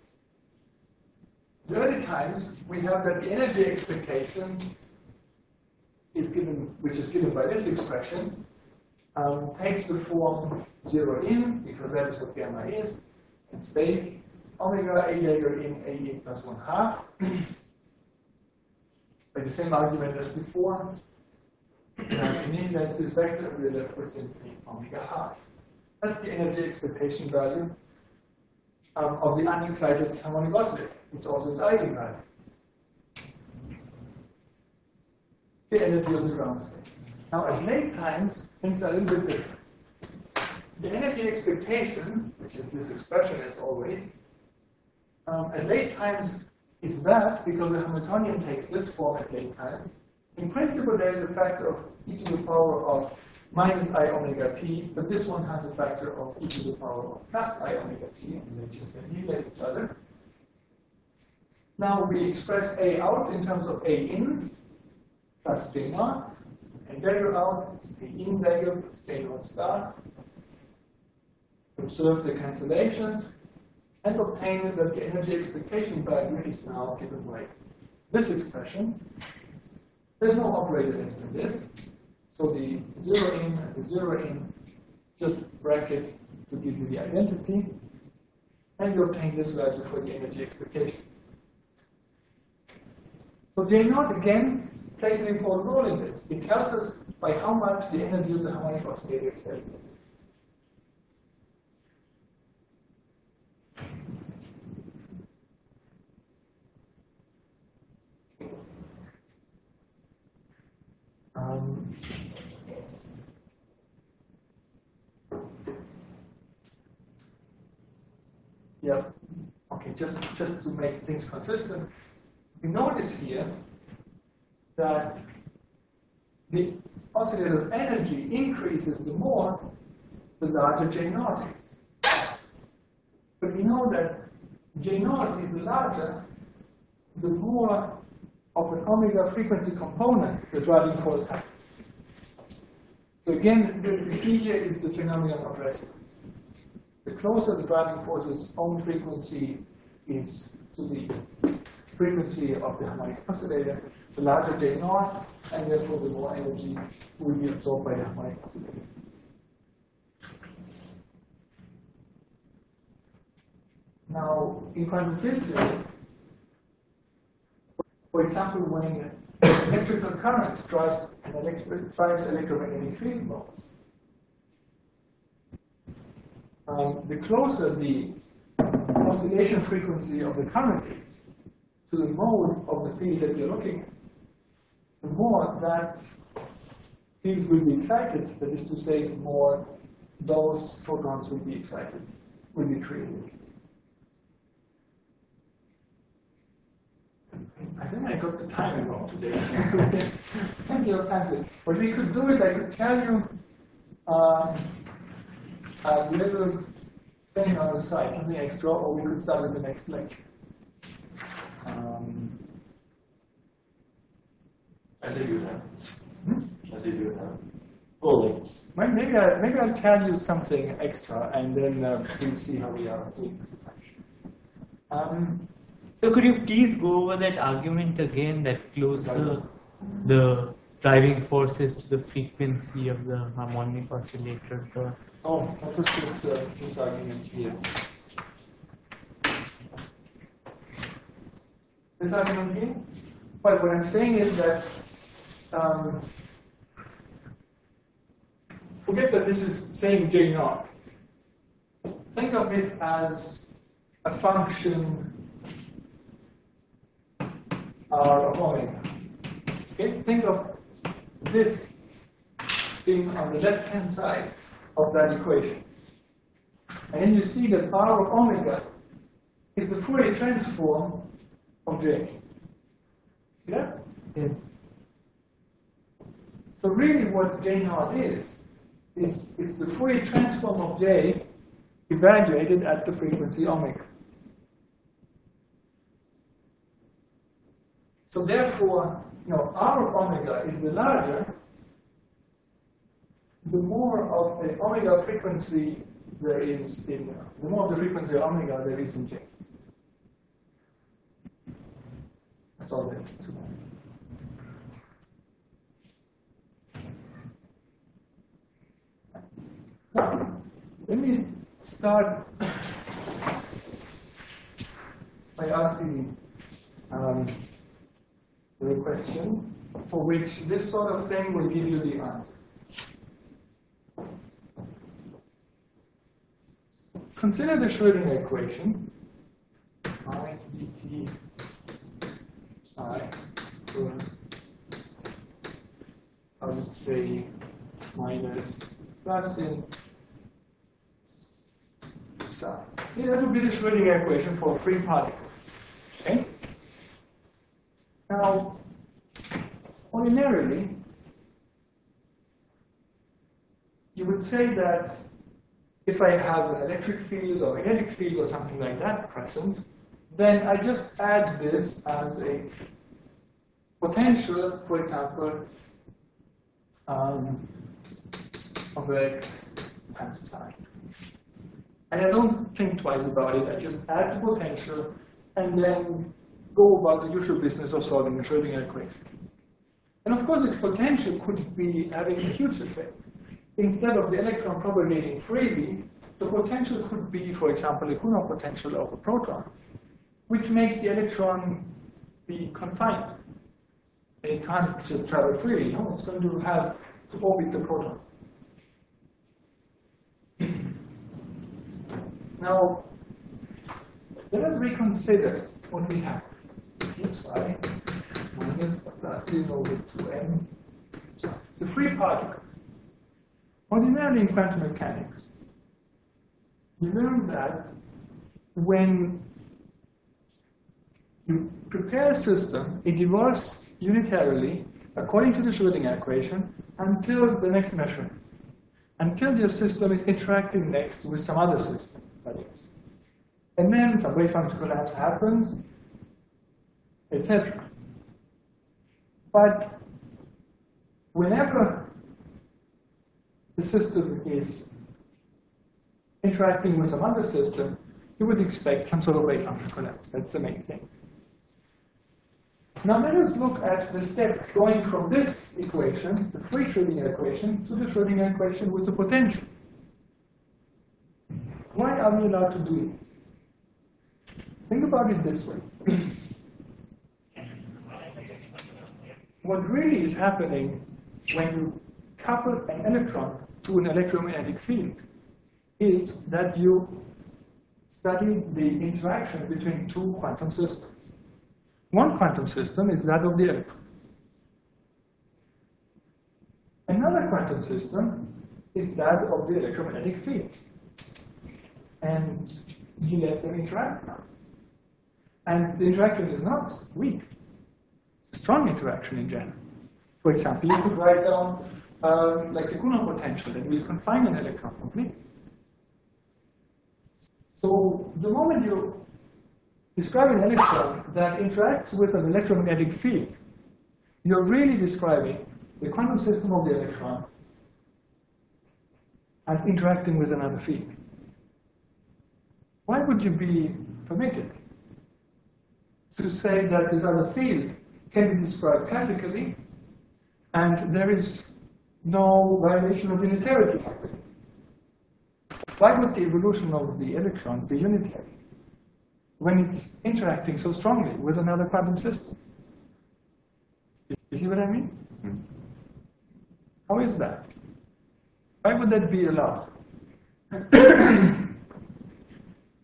In the early times, we have that the energy expectation is given, which is given by this expression, takes the form 0 in, because that is what gamma is, and states omega a dagger in a in plus 1/2. By the same argument as before, and that's this vector, we're left with simply omega half. That's the energy expectation value of the unexcited harmonic oscillator. It's also its eigenvalue. The energy of the ground state. Now, at late times, things are a little bit different. The energy expectation, which is this expression as always, at late times is that because the Hamiltonian takes this form at late times. In principle, there is a factor of e to the power of minus I omega t, but this one has a factor of e to the power of plus I omega t, and they just annihilate each other. Now we express A out in terms of A in plus J naught, and dagger out is A in dagger plus J naught star. Observe the cancellations and obtain that the energy expectation value is now given by this expression. There's no operator into this, so the 0 in and the 0 in just brackets to give you the identity, and you obtain this value for the energy expectation. So J naught again plays an important role in this. It tells us by how much the energy of the harmonic oscillator is elevated. Yeah. Okay, just to make things consistent, we notice here that the oscillator's energy increases the more the larger J naught is. But we know that J naught is larger the more of an omega frequency component the driving force has. So again, what we see here is the phenomenon of resonance. The closer the driving force's own frequency is to the frequency of the harmonic oscillator, the larger J naught, and therefore the more energy will be absorbed by the harmonic oscillator. Now, in quantum field theory, for example, when electrical current drives electromagnetic field modes, the closer the oscillation frequency of the current is to the mode of the field that you're looking at, the more that field will be excited. That is to say, the more those photons will be excited, will be created. I think I got the timing wrong today. Plenty of time. What we could do is I could tell you a little thing on the side, something extra, or we could start with the next lecture. I say do that. I say do that. Fully. Well, maybe I'll tell you something extra, and then we'll see how we are doing this. So could you please go over that argument again, that closer the driving forces to the frequency of the harmonic oscillator? Oh, that was just this argument here. This argument here? Well, what I'm saying is that forget that this is saying J naught. think of it as a function R of omega. Okay, think of this being on the left-hand side of that equation. And then you see that R of omega is the Fourier transform of J. See that? Yes. So really what J naught is it's the Fourier transform of J evaluated at the frequency omega. So therefore, R of omega is the larger, the more of the omega frequency there is in, the more of the frequency of omega there is in J. That's all there is to that. Now, let me start by asking the question for which this sort of thing will give you the answer. Consider the Schrödinger equation, I dt psi equal, I would say, minus plus in psi. Yeah, that would be the Schrödinger equation for a free particle. Okay? Now, ordinarily, you would say that if I have an electric field or magnetic field or something like that present, then I just add this as a potential, for example, of x times time. And I don't think twice about it. I just add the potential and then go about the usual business of solving the Schrödinger equation. And of course, this potential could be having a huge effect. Instead of the electron propagating freely, the potential could be, for example, the Coulomb potential of a proton, which makes the electron be confined. It can't just travel freely, no? It's going to have to orbit the proton. Now, let us reconsider what we have. T psi minus the plus 0 over 2m. It's a free particle. Ordinarily in quantum mechanics, you learn that when you prepare a system, it evolves unitarily according to the Schrödinger equation until the next measurement, until your system is interacting next with some other system, that is. And then some wave function collapse happens, etc. But whenever the system is interacting with some other system, you would expect some sort of wave function collapse. That's the main thing. Now let us look at the step going from this equation, the free Schrödinger equation, to the Schrödinger equation with the potential. Why are we allowed to do it? Think about it this way. What really is happening when you couple an electron to an electromagnetic field is that you study the interaction between two quantum systems. One quantum system is that of the electron. Another quantum system is that of the electromagnetic field. And you let them interact now. And the interaction is not weak. It's a strong interaction in general. For example, you could write down like the Coulomb potential that will confine an electron completely. So the moment you describe an electron that interacts with an electromagnetic field, you're really describing the quantum system of the electron as interacting with another field. Why would you be permitted to say that this other field can be described classically and there is no violation of unitarity happening? Why would the evolution of the electron be unitary when it's interacting so strongly with another quantum system? You see what I mean? Mm-hmm. How is that? Why would that be allowed?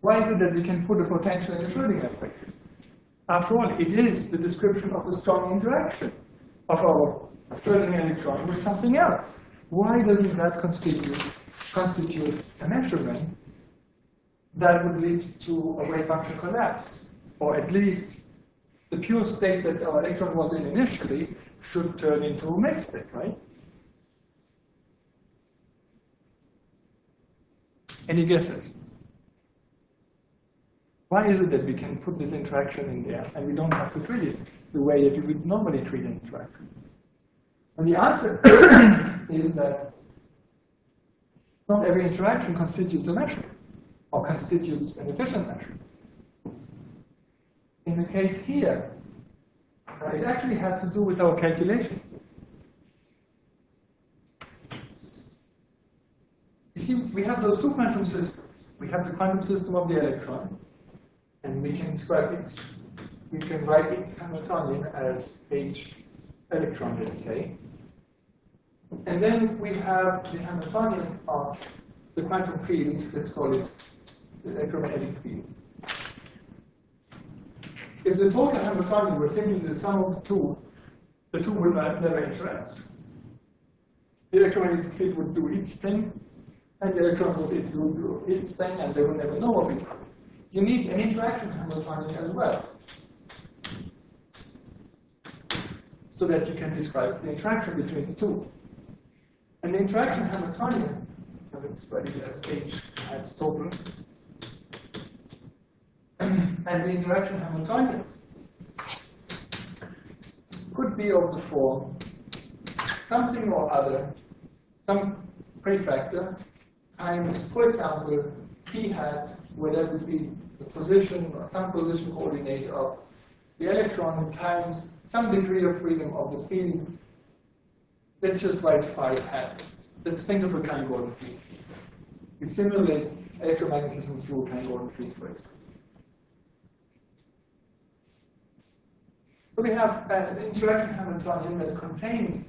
Why is it that we can put a potential in a Schrödinger equation? After all, it is the description of a strong interaction of our Schrödinger electron with something else. Why doesn't that constitute a measurement that would lead to a wave function collapse? Or at least the pure state that our electron was in initially should turn into a mixed state, right? Any guesses? Why is it that we can put this interaction in there and we don't have to treat it the way that you would normally treat an interaction? And the answer is that not every interaction constitutes a measure or constitutes an efficient measure. In the case here, it actually has to do with our calculation. You see, we have those two quantum systems. We have the quantum system of the electron, and we can describe its, we can write its Hamiltonian as H electron, let's say. And then we have the Hamiltonian of the quantum field, let's call it the electromagnetic field. If the total Hamiltonian were simply the sum of the two would never interact. The electromagnetic field would do its thing, and the electron would do its thing, and they would never know of each other. You need an interaction Hamiltonian as well, so that you can describe the interaction between the two. And the interaction Hamiltonian, let's write it as H at total, and the interaction Hamiltonian could be of the form something or other, some prefactor, times, for example, p hat, where that would be the position or some position coordinate of the electron times some degree of freedom of the field. Let's just write phi hat. Let's think of a Klein-Gordon field. We simulate electromagnetism through a Klein-Gordon field, for example. So we have an interaction Hamiltonian that contains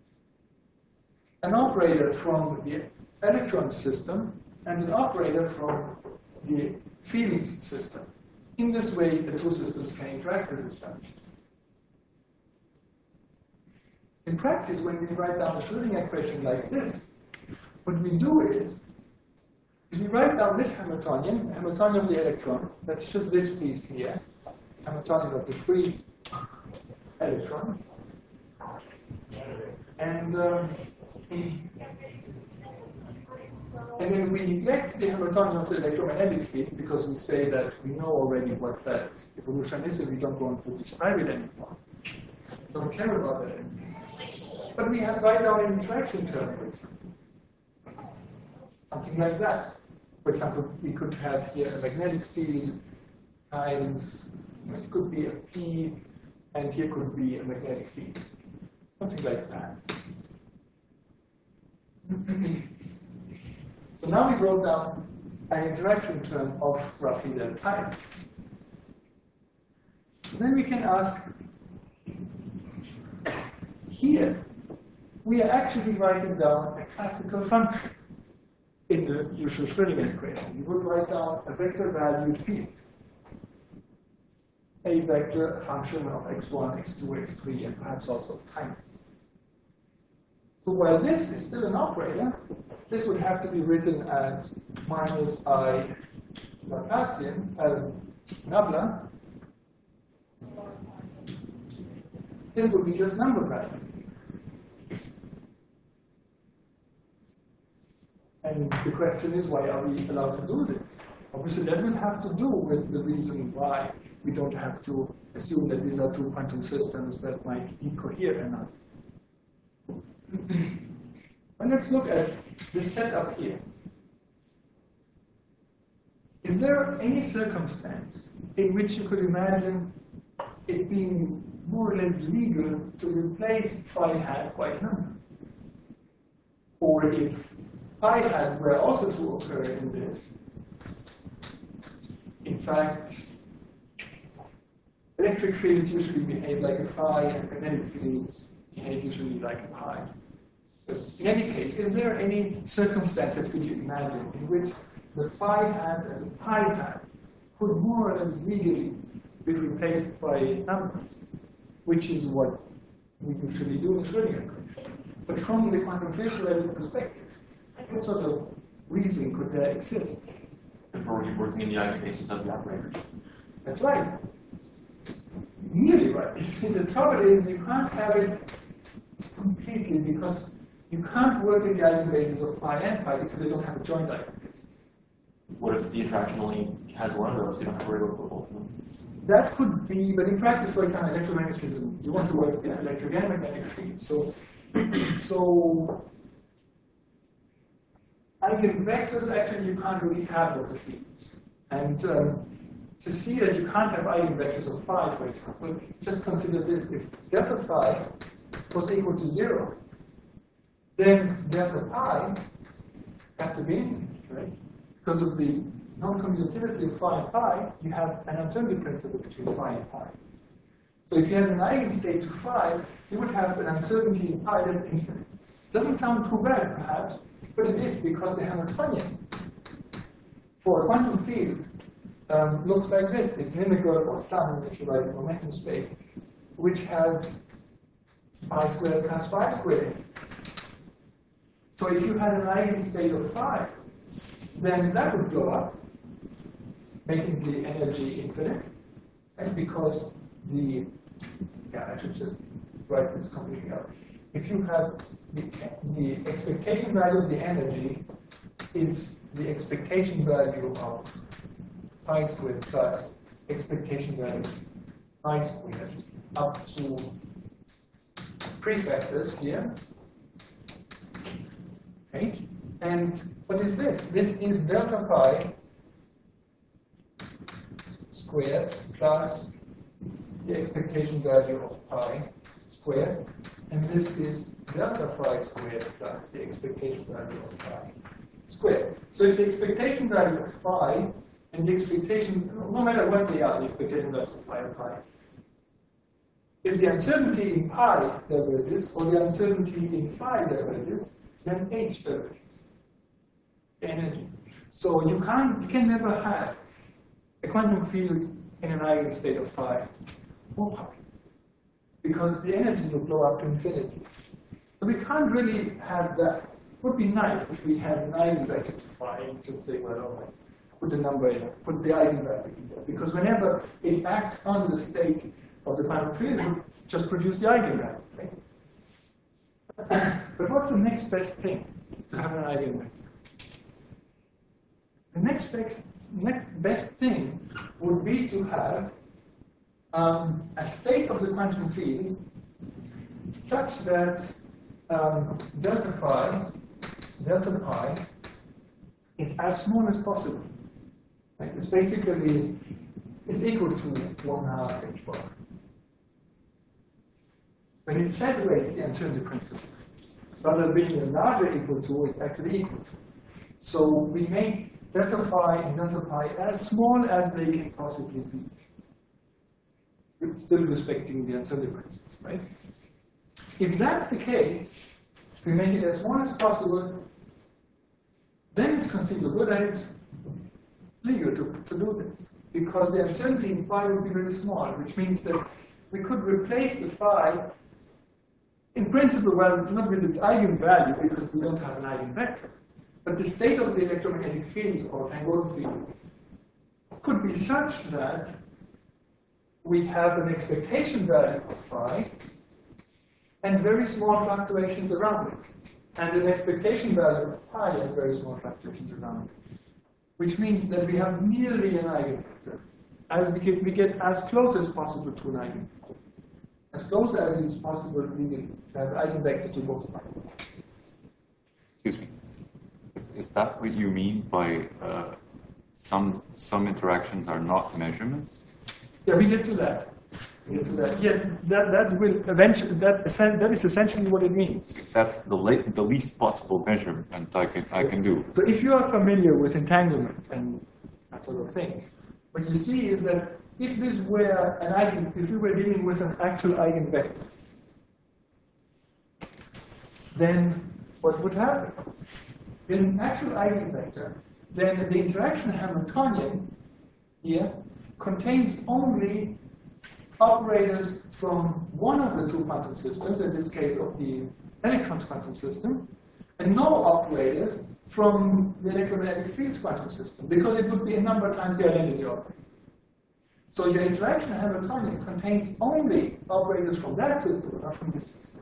an operator from the electron system and an operator from the fields system. In this way, the two systems can interact with each other. In practice, when we write down a Schrödinger equation like this, what we do is we write down this Hamiltonian, Hamiltonian of the electron, that's just this piece here, Hamiltonian of the free electron, and then we neglect the Hamiltonian of the electromagnetic field because we say that we know already what that evolution is and we don't want to describe it anymore. Don't care about that anymore. But we have write down an interaction term, for example. Something like that. For example, we could have here a magnetic field times, it could be a P, and here could be a magnetic field. Something like that. So now we wrote down an interaction term of roughly that type. Then we can ask, here, we are actually writing down a classical function in the usual Schrödinger equation. We would write down a vector-valued field. A vector, a function of x1, x2, x3, and perhaps also of time. So while this is still an operator, this would have to be written as minus I Laplacian, nabla. This would be just number value. And the question is, why are we allowed to do this? Obviously, that will have to do with the reason why we don't have to assume that these are two quantum systems that might decohere enough. But let's look at this setup here. Is there any circumstance in which you could imagine it being more or less legal to replace phi hat by a number? Or if phi hat were also to occur in this, in fact, electric fields usually behave like a phi, and magnetic fields behave usually like a pi. But in any case, is there any circumstance that could you imagine in which the phi hat and the pi hat could more or less legally be replaced by numbers, which is what we usually do in Schrödinger equation. But from the quantum field theoretic perspective, what sort of reason could there exist? If we're working in the eigenbasis of the operator. That's right. Nearly right. The trouble is you can't have it completely because you can't work in the eigenbasis of phi and pi because they don't have a joint eigenbasis. What if the interaction only has one of those? You don't have to worry about both of them. That could be, but in practice, for example, electromagnetism, you want to work in electric and magnetic fields. So eigenvectors, actually, you can't really have of the fields. And to see that you can't have eigenvectors of phi, for example, just consider this. If delta phi was equal to 0, then delta pi have to be infinite, right? Because of the non-commutativity of phi and pi, you have an uncertainty principle between phi and pi. So if you had an eigenstate to phi, you would have an uncertainty in pi that's infinite. Doesn't sound too bad, perhaps, but it is because the Hamiltonian for a quantum field looks like this. It's an integral or sum, if you like, momentum space, which has pi squared plus phi squared. So if you had an eigenstate of phi, then that would blow up, making the energy infinite, and because the, I should just write this completely out. If you have the expectation value of the energy is the expectation value of pi squared plus expectation value of phi squared up to prefactors here. Okay? And what is this? This is delta pi squared plus the expectation value of pi squared, and this is delta phi squared plus the expectation value of phi squared. So if the expectation value of phi and the expectation, no matter what they are, the expectation values of phi and pi, if the uncertainty in pi diverges or the uncertainty in phi diverges, then h diverges, the energy. So you can never have a quantum field in an eigenstate of phi or pi, because the energy will blow up to infinity. So we can't really have that. It would be nice if we had an eigenvector to phi and just say, well, okay, put the number in, put the eigenvalue in there, because whenever it acts on the state of the quantum field, it would just produce the eigenvalue. Right? But what's the next best thing to have an eigenvector? The next best thing would be to have a state of the quantum field such that delta pi is as small as possible. Right? It's basically equal to 1/2 h bar. When it saturates the uncertainty principle, rather than being a larger equal to, it's actually equal to. So we make delta phi and delta pi as small as they can possibly be, still respecting the uncertainty principle, right? If that's the case, if we make it as small as possible, then it's conceivable that it's legal to do this, because the uncertainty in phi would be very small, which means that we could replace the phi in principle, well, not with its eigenvalue, because we don't have an eigenvector, but the state of the electromagnetic field or Tangoid field could be such that we have an expectation value of phi and very small fluctuations around it, and an expectation value of pi and very small fluctuations around it, which means that we have nearly an eigenvector. As we get as close as possible to an eigenvector. As close as is possible, we can have eigenvector to both sides. Excuse me. Is that what you mean by some interactions are not measurements? Yeah, we get to that. Yes, that will eventually. That is essentially what it means. That's the least possible measurement I can do. So if you are familiar with entanglement and that sort of thing, what you see is that if this were if we were dealing with an actual eigenvector, then what would happen? In an actual eigenvector, then the interaction Hamiltonian here contains only operators from one of the two quantum systems, in this case of the electrons quantum system, and no operators from the electromagnetic fields quantum system, because it would be a number times the identity operator. So your interaction Hamiltonian contains only operators from that system, not from this system.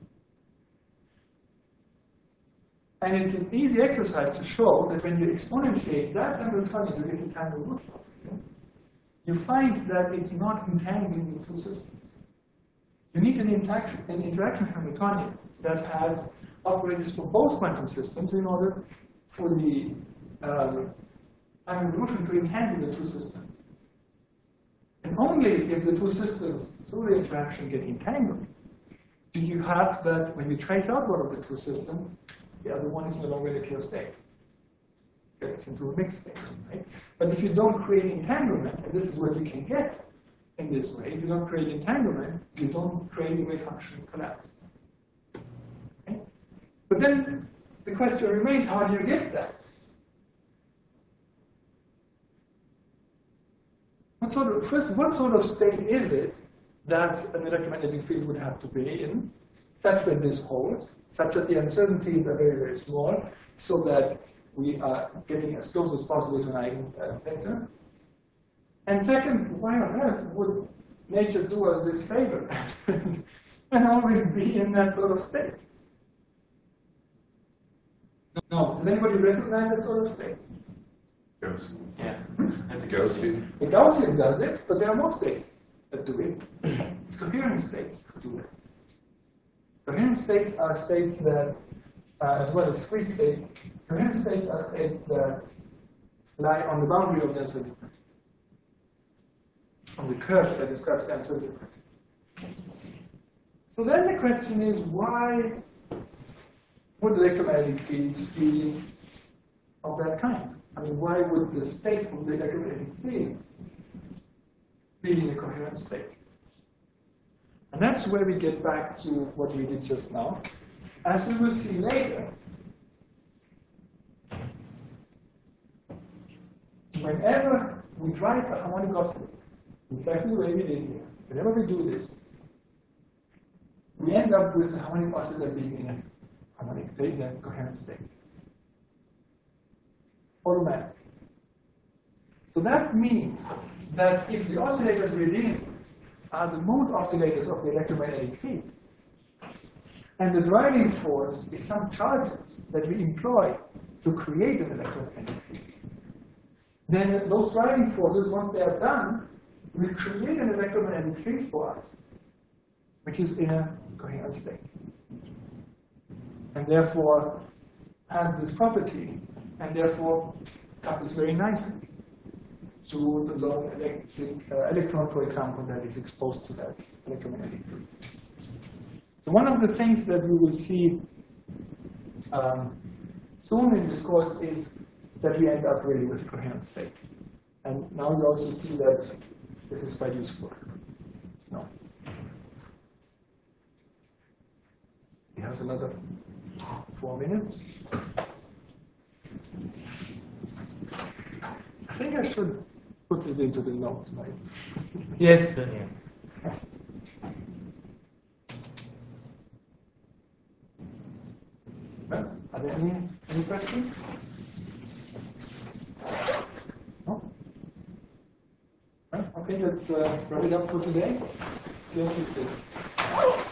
And it's an easy exercise to show that when you exponentiate that Hamiltonian to get the time evolution operator, you find that it's not entangling the two systems. You need an interaction Hamiltonian that has operators for both quantum systems in order for the time evolution to entangle the two systems. And only if the two systems through the interaction get entangled do you have that when you trace out one of the two systems, the other one is no longer in a pure state. It gets into a mixed state, right? But if you don't create entanglement, and this is what you can get in this way, if you don't create entanglement, you don't create a wave function collapse. Okay? But then the question remains, how do you get that? What sort of state is it that an electromagnetic field would have to be in, such that this holds, such that the uncertainties are very, very small, so that we are getting as close as possible to an eigenvector? And second, why on earth would nature do us this favor and always be in that sort of state? No. Does anybody recognize that sort of state? Gaussian. Yeah. That's a Gaussian. The Gaussian does it, but there are more states that do it. It's coherent states who do it. Coherent states are states that, as well as squeeze states, coherent states are states that lie on the boundary of the uncertainty principle, on the curve that describes the uncertainty principle. So then the question is, why would electromagnetic fields be of that kind? I mean, why would the state of the electromagnetic field be in a coherent state? And that's where we get back to what we did just now. As we will see later, whenever we drive a harmonic oscillator, exactly the way we did here, whenever we do this, we end up with the harmonic oscillator being in a harmonic state, in a coherent state. Automatic. So that means that if the oscillators we're dealing with are the mode oscillators of the electromagnetic field, and the driving force is some charges that we employ to create an electromagnetic field, then those driving forces, once they are done, will create an electromagnetic field for us, which is in a coherent state. And therefore has this property, and therefore couples very nicely to the lone electron, for example, that is exposed to that electromagnetic field. So one of the things that we will see soon in this course is that we end up really with a coherent state. And now we also see that this is quite useful. No. We have another 4 minutes. I think I should put this into the notes, right? Yes, sir. Well, are there any questions? No? Well, okay, let's wrap it up for today. See you on Tuesday.